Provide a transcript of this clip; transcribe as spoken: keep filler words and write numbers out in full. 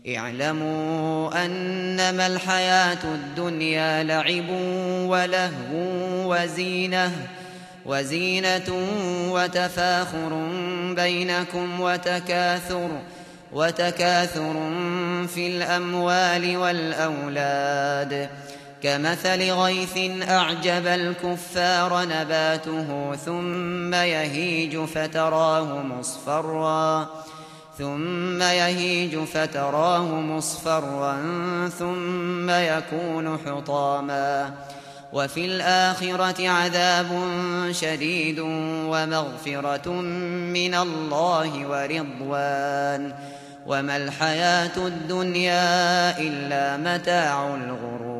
اعلموا أنما الحياة الدنيا لعب ولهو وزينة وزينة وتفاخر بينكم وتكاثر وتكاثر في الأموال والأولاد كمثل غيث أعجب الكفار نباته ثم يهيج فتراه مصفرا ثم يهيج فتراه مصفرا ثم يكون حطاما وفي الآخرة عذاب شديد ومغفرة من الله ورضوان وما الحياة الدنيا إلا متاع الغرور.